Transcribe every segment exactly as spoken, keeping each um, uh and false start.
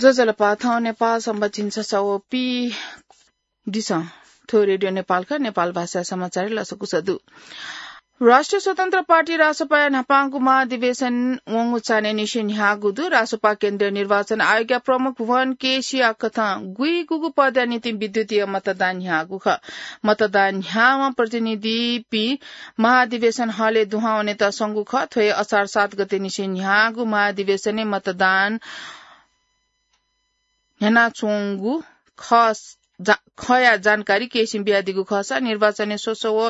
जजलपाथा नेपाल सम्बचिन्छ सौपी दिस थो रेडियो नेपालका नेपाल भाषा समाचार लसकुसदु राष्ट्रिय स्वतन्त्र पार्टी रासपा नापाङको महाधिवेशन वंगुचाने निशिन ह्यागुदु रासपा केन्द्रीय निर्वाचन आयोग प्रमुख भुवन केसिया कथा गुई गुगु पद नीति विद्युतीय मतदान ह्यागु ख मतदान ह्यामा प्रतिनिधि पी महाधिवेशन हले दुहाउने त संगु ख थ्वे असार सात गते निशिन ह्यागु महाधिवेशने मतदान हेना चोंगु खस खया जानकारी केसिम बियादिगु खसा निर्वाचन सोसो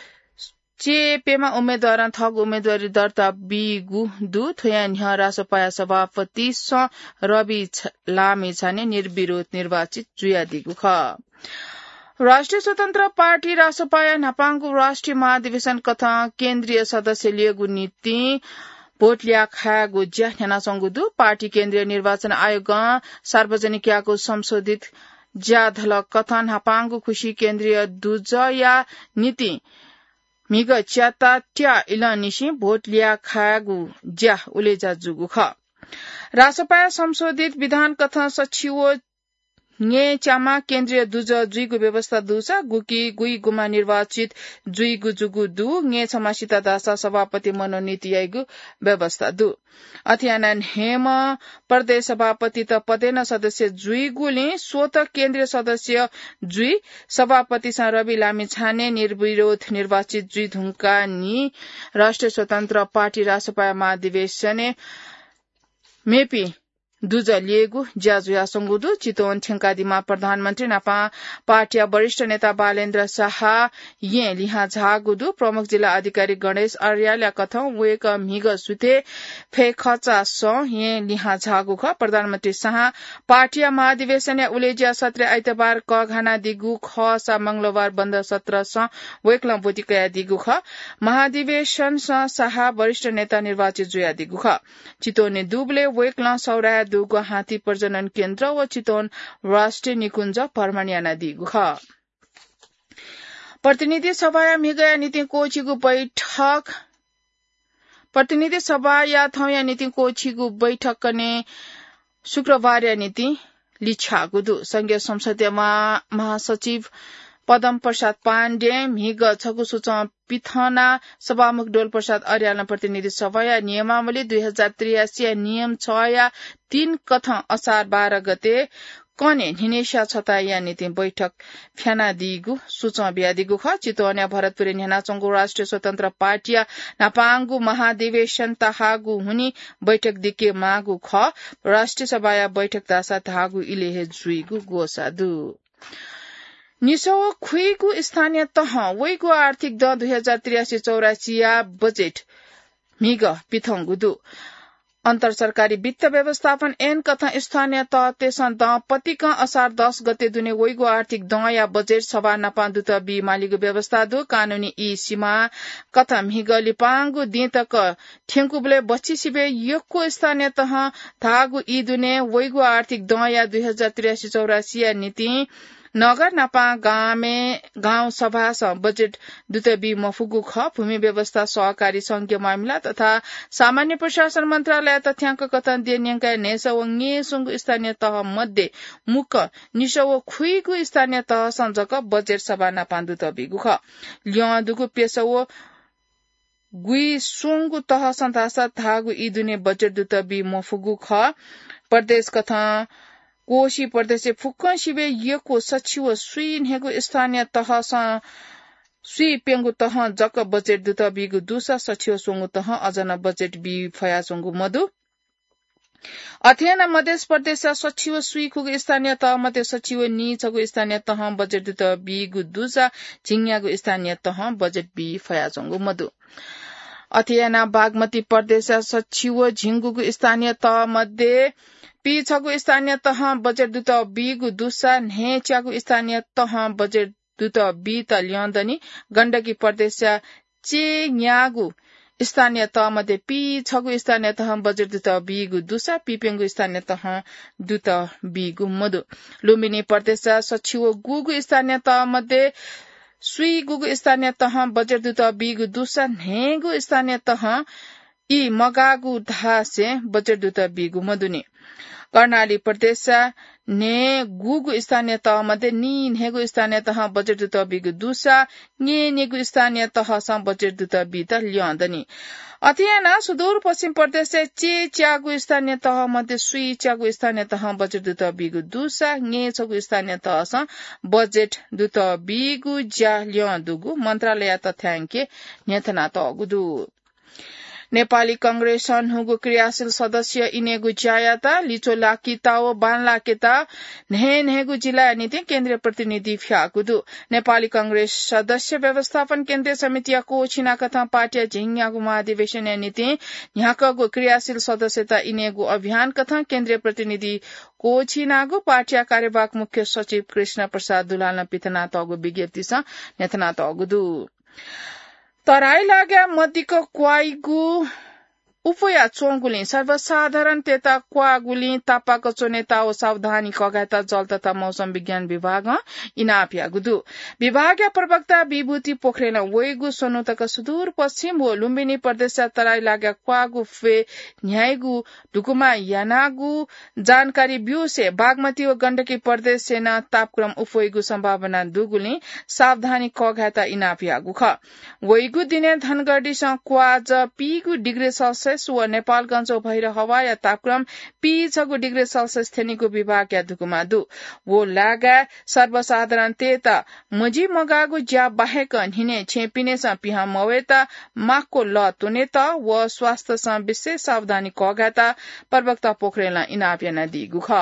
चेपेमा उम्मेद्वार थग उम्मेदवारी दर्ता बिगु दु थोयान ह रासपा सभापति स रवि लामी छाने निर्विरोध निर्वाचित जुयादिगु ख राष्ट्रिय स्वतन्त्र पार्टी रासपा नापाङको राष्ट्रिय महाधिवेशन कथा केन्द्रीय सदस्य लिएको नीति भोट लिया खायागु ज्या हेना संगुदु पार्टी केन्द्रीय निर्वाचन आयोग सार्वजनिक याको संशोधित ज्या धल कथन नापाङको खुशी केन्द्रीय दुज या नीति मिग च्याता ट्या इलनिशी भोट लिया खायागु ज्या उलेजा जुगु ख रासपा संशोधित विधान कथा सचिव ने चामा केन्द्रीय दुज जुइगु व्यवस्था दुसा गुकी गुई गुमा निर्वाचित जुइगु जुगु दु ने समासिता दासा सभापति मनोनीत याइगु व्यवस्था दु अथियानन हेम प्रदेश सभापति त पदेन सदस्य जुइगुले स्वत केन्द्रीय सदस्य जुइ सभापति स रवि लामी छाने निर्विरोध निर्वाचित जुइ धुंका नि राष्ट्रिय स्वतन्त्र पार्टी रासपा महाधिवेशने मेपी दुज लिएगु ज्याजुया संगुदु चितवन ठेंकादिमा प्रधानमन्त्री नापा पार्टी वरिष्ठ नेता बालेन्द्र शाह ये लिहा झागुदु प्रमुख जिल्ला अधिकारी गणेश आर्याले कथौ वेक मिग सुते फे खचा स ये लिहा झागु ख प्रधानमन्त्री शाह पार्टी महाधिवेशन उलेजिया सत्र आइतबार क घाना दिगु ख सा मंगलबार बन्द सत्र स वेकला बोतिकया दिगु ख महाधिवेशन स शाह वरिष्ठ नेता निर्वाचित जुया दिगु ख चितवने दुबले वेकला सौरा दुगो हाथी प्रजनन केन्द्र व चितवन राष्ट्रिय निकुञ्ज परमाणियाना दिगु ख प्रतिनिधि सभा मिगया नीति कोचिगु बैठक प्रतिनिधि सभा या थौया नीति कोचिगु बैठक कने शुक्रबार या नीति लिछागुदु संघीय संसदीय महासचिव पदम प्रसाद पाण्डे मिग छगु सुच पिथना सभामुख डोल प्रसाद अर्याल प्रतिनिधि सभा या नियमावली दुई हजार त्रियासी नियम छ या तीन कथ असार बाह्र गते कने निनेशा छता या नीति बैठक फ्याना दिगु सुच बियादिगु ख चितवन्या भरतपुर नेनाचंगु राष्ट्रिय स्वतन्त्र पार्टी नापाङगु महाधिवेशन तहागु हुनी बैठक दिके मागु ख राष्ट्रिय सभा या बैठक दासा तहागु इलेहे जुइगु गोसादु निसो खुइगु स्थानीय तह वैगु आर्थिक द दुई हजार त्रियासी चौरासी या बजेट मिग पिथंगुदु अन्तर सरकारी वित्त व्यवस्थापन एन कथा स्थानीय तह तेसन द पतिक असार दस गते दुने वैगु आर्थिक द या बजेट सभा नपान्दु त बी मालिगु व्यवस्था दु कानूनी ई सीमा कथा मिग लिपाङगु दितक ठेंकुबले बच्ची सिबे यको स्थानीय तह थागु ई दुने वैगु आर्थिक द या दुई हजार त्रियासी चौरासी या नीति नगर नापा गामे गाउँ सभा स बजेट दुतबी मफुगु ख भूमि व्यवस्था सहकारी संघीय मामिला तथा सामान्य प्रशासन मन्त्रालय तथ्याङ्क कथन दिएन्यका नेसव सुंगु स्थानीय तह मध्ये मुख निसव खुइगु स्थानीय तह संजक बजेट सभा नापान्दु तबिगु ख ल्यदुगु पेसव गुई सुंगु तह सन्तासा थागु इदुने बजेट दुतबी मफुगु ख प्रदेश कथा कोशी प्रदेश फुक्क शिवे यको सचिव सुइन हेगु स्थानीय तह सुई पेंगु तह जक बजेट दुत बिगु दुसा सचिव सोंगु तह अजन बजेट बि फया सोंगु मधु अध्ययन मध्य प्रदेश सचिव सुई खुगु स्थानीय तह मध्य सचिव नि छगु स्थानीय तह बजेट दुत बिगु दुसा झिंग्यागु स्थानीय तह बजेट बि फया सोंगु मधु अध्ययन बागमती प्रदेश सचिव झिंगुगु स्थानीय तह मध्ये पी छगु स्थानीय तह बजेट दुत बिगु दुसा ने च्यागु स्थानीय तह बजेट दुत बि त ल्यन्दनी गण्डकी प्रदेश चे न्यागु स्थानीय तह मध्ये पी छगु स्थानीय तह बजेट दुत बिगु दुसा पिपेंगु स्थानीय तह दुत बिगु मधु लुम्बिनी प्रदेश सचिव गुगु स्थानीय तह मध्ये सुई गुगु स्थानीय तह बजेट दुत बिगु दुसा नेगु स्थानीय तह ई मगागु धासे बजेट दुत बिगु मधुनी कर्णाली प्रदेश ने गुगु स्थानीय तह मध्ये नी नेगु स्थानीय तह बजेट दुत बिगु दुसा ने नेगु स्थानीय तह सं बजेट दुत बित ल्यन्दनी अध्ययन सुदूर पश्चिम प्रदेश चे च्यागु स्थानीय तह मध्ये सुई च्यागु स्थानीय तह बजेट दुत बिगु दुसा ने छगु स्थानीय तह सं बजेट दुत बिगु ज्या ल्यन्दुगु मन्त्रालय तथ्याङ्के नेतना तगुदु नेपाली कांग्रेस सन्हुगु क्रियाशील सदस्य इनेगु ज्यायाता लिचो लाकिताओ बान लाकेता नेहे नेहेगु जिल्ला नीति केन्द्रीय प्रतिनिधि फ्यागुदु नेपाली कांग्रेस सदस्य व्यवस्थापन केन्द्रीय समिति को छिना कथा पार्टी झिङयागु महाधिवेशन नीति यहाँको क्रियाशील सदस्यता इनेगु अभियान कथा केन्द्रीय प्रतिनिधि को छिनागु पार्टी कार्यवाहक मुख्य सचिव कृष्ण प्रसाद दुलाल पितना तगु विज्ञप्ति स नेतना तगुदु तराई लाग्या मध्यको क्वाइगु उफया चोंगुली सर्वसाधारण तेता क्वागुली तापाको चोनेताओ सावधानी कगाता जल तथा मौसम विज्ञान विभाग इनापिया गुदु विभागीय प्रवक्ता विभूति पोखरेल वेगु सोनुतक सुदूर पश्चिम हो लुम्बिनी प्रदेश तराई लाग्या क्वागु फे न्यायगु ढुकुमा यानागु जानकारी ब्यूसे बागमती व गण्डकी प्रदेश सेना तापक्रम उफोइगु सम्भावना दुगुली सावधानी कगाता इनापिया गुख वेगु दिने धनगढी स क्वाज पीगु डिग्री सेल्सियस व नेपालगञ्ज भैर हवाया तापक्रम पी छगु डिग्री सेल्सियस थेनीको विभाग या दुकुमा दु वो लागा सर्वसाधारण तेता मजी मगागु ज्या बाहेक हिने छेपिने स पिहा मवेता माको ल तुनेता व स्वास्थ्य स विशेष सावधानी कगाता प्रवक्ता पोखरेल इनापिया दिगु ख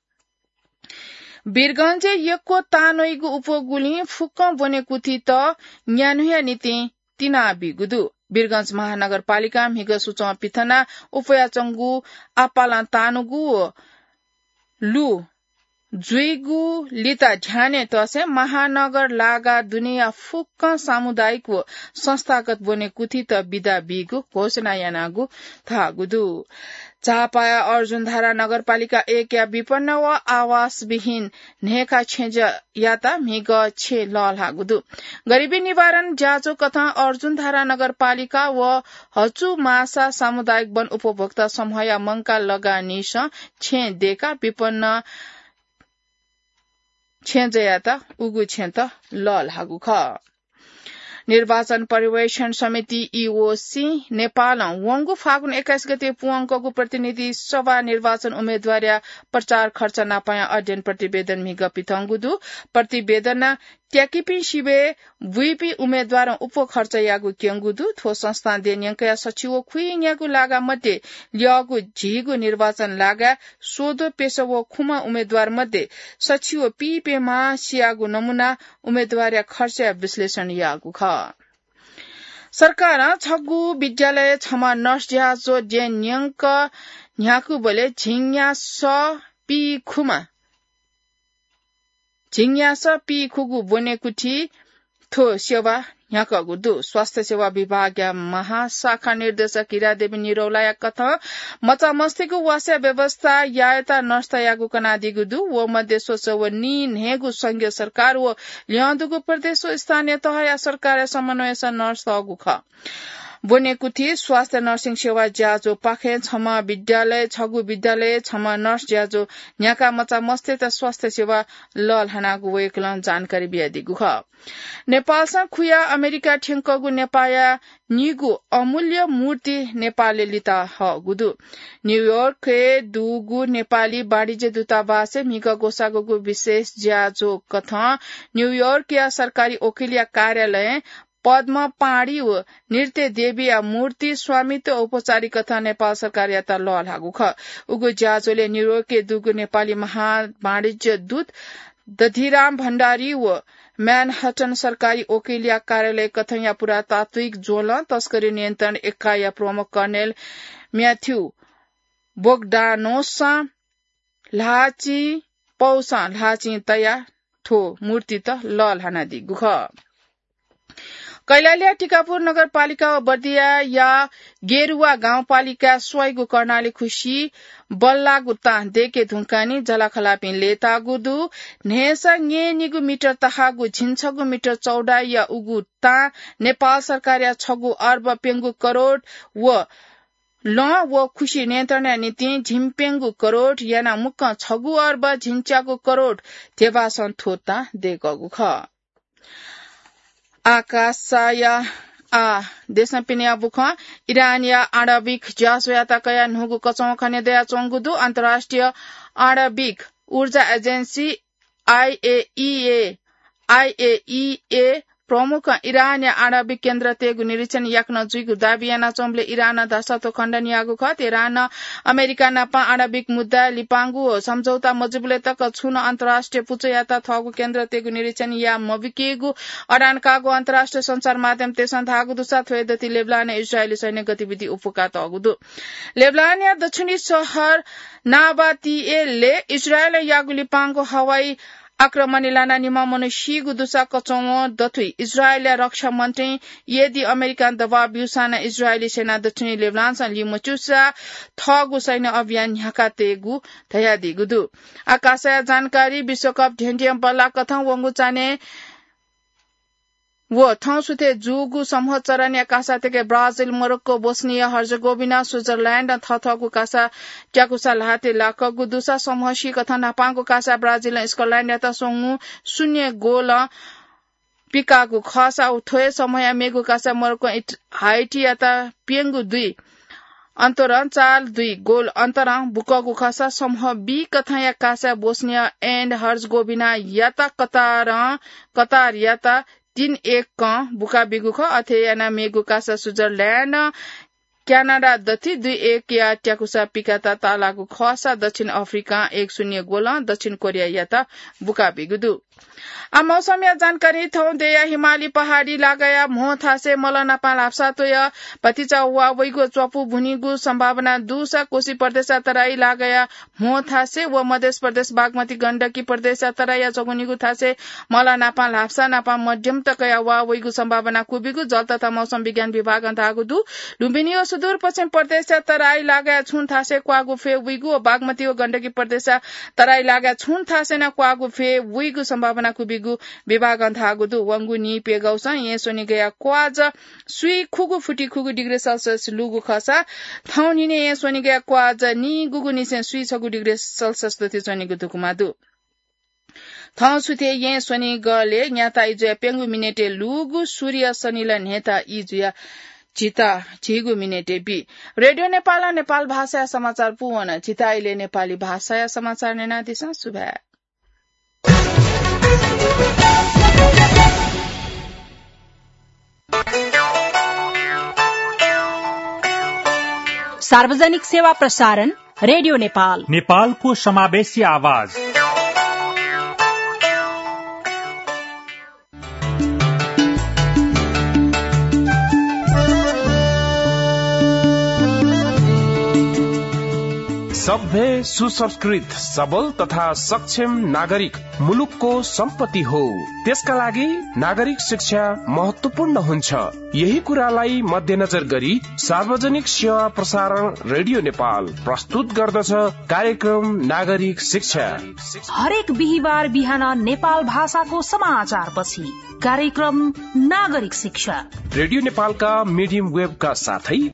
वीरगञ्जे यको तानोइगु उपगुली फुक्क बनेको थि त न्यानुया नीति तिना बिगुदु वीरगंज महानगरपालिका मिग सुचौ पिथना उफयाचंगु आपाला तानुगु लु जुइगु लिता झ्याने तसे महानगर लागा दुनिया फुक्क सामुदायिक संस्थागत बने कुथि त बिदा बिगु घोषणा यानागु थागुदु चापाया अर्जुनधारा नगरपालिका एक या विपन्न व आवास विहीन नेका छेज याता मिग छे ललहागुदु गरीबी निवारण जाजो कथा अर्जुनधारा नगरपालिका व हचु मासा सामुदायिक वन उपभोक्ता समूह या मंका लगानी स छे देका विपन्न छेजयाता उगु छेन्त ललहागु ख निर्वाचन पर्यवेक्षण समिति ईओसी नेपाल वंगु फागुन एक्काइस गते पुअङ्कको प्रतिनिधि सभा निर्वाचन उम्मेद्वार प्रचार खर्च नापाया अध्ययन प्रतिवेदन मिग पिथंगुदु प्रतिवेदन ट्याकिपी शिबे वीपी उम्मेद्वार उप खर्च यागु क्यंगुदु थो संस्थान देन्यंकया सचिव खुइन्यागु लागा मध्ये ल्यागु झिगु निर्वाचन लागा सोधो पेशवो खुमा उम्मेद्वार मध्ये सचिव पीपे मा सियागु नमुना उम्मेद्वार खर्च विश्लेषण यागु ख सरकार छगु विद्यालय छमा नर्स ज्याजो जेन्यंक न्याकु बोले झिङया स पी खुमा झिङयास पी खुगु बोनेकुठी थो सेवा यहाँको दु स्वास्थ्य सेवा विभाग महाशाखा निर्देशक हिरादेवी निरौलाया कथा मचा मस्तीको वास्या व्यवस्था यायता नर्सता यागु कनादिगु दु वो मध्ये सोच व नी नेगु संघीय सरकार व ल्यान्दुगु प्रदेश स्थानीय तह या सरकार समन्वय स नर्स तगु ख बोनेकुठी स्वास्थ्य नर्सिङ सेवा ज्याजो पाखे छमा विद्यालय छगु विद्यालय छमा नर्स ज्याजो न्याका मचा मस्ते त स्वास्थ्य सेवा लल हनागु वेकलन जानकारी बियादिगु ख नेपालसा खुया अमेरिका ठेंकगु नेपाया निगु अमूल्य मूर्ति नेपालले लिता ह गुदु न्यूयॉर्क के दुगु नेपाली वाणिज्य दूतावास मिग गोसागुगु विशेष ज्याजो कथा न्यूयॉर्क या सरकारी वकिलिया कार्यालय पद्म पाड़ी व नृत्य देवी या मूर्ति स्वामित्व औपचारिक कथा नेपाल सरकार याता लल हागु ख उगु ज्याजोले न्यूयॉर्क के दुगु नेपाली महा वाणिज्य दूत दधिराम भण्डारी व म्यानहटन सरकारी वकिलिया कार्यालय कथया पुरातात्विक जोल तस्करी नियन्त्रण एकाइ प्रमुख कर्नेल म्याथ्यू बोगडानोसा लाची पौसा लाची तया ठो मूर्ति त लल हाना दिगु ख कैलालिया टिकापुर नगरपालिका व बर्दिया या गेरुवा गाउँपालिका स्वाइगु कर्णाली खुशी बल्लागु ता देके धुंकानी जलाखलापी लेतागुदु नेसा गे निगु मिटर तहागु झिन्छगु मिटर चौडा या उगु ता नेपाल सरकार या छगु अर्ब पेंगु करोड़ व ल वो खुशी नियन्त्रण नीति झिम्पेङ्गु करोड याना मुक्क छगु अर्ब झिन्च्यागु करोड देवासन थोता देगगु ख आकाशया आ देशमा पिनिया बुख इरानिया आणविक जासयाता कया नुगु कचौ खने दया चंगुदु अन्तर्राष्ट्रिय आणविक ऊर्जा एजेन्सी आईएईए आईएईए प्रमुख इरान आणविक केन्द्र तेगु निरीक्षण याक्न जुइगु दाबियाना चोम्ले इरान दशतो खण्डन यागु खत इरान अमेरिका नापा आणविक मुद्दा लिपांगु सम्झौता मजबुले तक छुन अन्तर्राष्ट्रिय पुचयाता थगु केन्द्र तेगु निरीक्षण या मविकेगु अडानकागु अन्तर्राष्ट्रिय संचार माध्यम तेसन थागु दुसा थ्वेदति लेबनान इजरायली सैन्य गतिविधि उपुका तगुदु लेबनान या दक्षिणी शहर नाबातिएले इजरायल यागु लिपांगु हवाई आक्रमण लाना निमा मनुष्यगु दुसा कचौं दथुई इजरायल रक्षा मन्त्री यदि अमेरिकन दबाव बिउसाना इजरायली सेना दक्षिणी लेबनान सन लिमचुसा थगु सैन्य अभियान ह्याका तेगु थया दिगुदु आकाशया जानकारी विश्वकप ढेन्डियम बल्ला कथं वंगु चाने वो थौ सुथे जुगु समूह चरण्या कासा तेके Brazil Morocco Bosnia Herzegovina Switzerland थथगु कासा ट्याकुसा लाते लाकगु दुसा समूह शी कथन नापांगु कासा ब्राजिल स्कटल्याण्ड याता सोंगु शून्य गोल पिकागु खसा उठोए समय मेगु कासा मोरक्को हाइटी याता पियंगु दुई अन्तरन चाल दुई गोल अन्तरन बुकगु खसा समूह बी कथया कासा बोस्निया एन्ड हर्जगोविना याता कतार कतार याता तीन एक क बुका बिगु ख अथेयाना मेगु कासा स्विट्जरल्याण्ड क्यानाडा दथि दुई एक या ट्याकुसा पिकाता तालागु खसा दक्षिण अफ्रिका एक शून्य गोल दक्षिण कोरिया याता बुका बिगुदु आ मौसम या जानकारी थौ देया हिमाली पहाड़ी लागया मोह थासे मलनापा लाप्सा तोय पतिचा वा वैगु चपु भुनिगु सम्भावना दुसा कोशी प्रदेश तराई लागया मोह थासे व मध्य प्रदेश बागमती गण्डकी प्रदेश तराई चगुनिगु थासे मलनापा लाप्सा नापा मध्यम तकया वा वैगु सम्भावना कुबिगु जल तथा मौसम विज्ञान विभाग अन्तागुदु लुम्बिनी व सुदूर पश्चिम प्रदेश तराई लागया छुन थासे क्वागु फे वैगु बागमती व गण्डकी प्रदेश तराई लागया छुन थासे न क्वागु फे वैगु सम्भावना कुबिगु विभाग अन्तागुदु वंगु नि पेगौस ये सोनि गया क्वाज सुई खुगु फुटी खुगु डिग्री सेल्सियस लुगु खसा थौनि ने ये सोनि गया क्वाज नि गुगु निसे सुई छगु डिग्री सेल्सियस दति सोनि गुदुकुमादु थौ सुथे ये सोनि गले न्याता इजया पेंगु मिनेटे लुगु सूर्य शनिला नेता इजया चिता छिगु मिनेटे बी रेडियो नेपाल नेपाल भाषा समाचार पुवन चिताइले नेपाली भाषा समाचार नेना दिसा सुभा सार्वजनिक सेवा प्रसारण रेडियो नेपाल नेपालको समावेशी आवाज सभ्य सुसंस्कृत सबल तथा सक्षम नागरिक मुलुकको सम्पत्ति हो। त्यसका लागि नागरिक शिक्षा महत्वपूर्ण हुन्छ। यही कुरालाई मध्यनजर गरी सार्वजनिक सेवा प्रसारण रेडियो नेपाल प्रस्तुत गर्दछ कार्यक्रम नागरिक शिक्षा। हरेक बिहीबार बिहान नेपाल भाषाको समाचार पछि कार्यक्रम नागरिक शिक्षा रेडियो नेपालका मिडियम वेबका साथै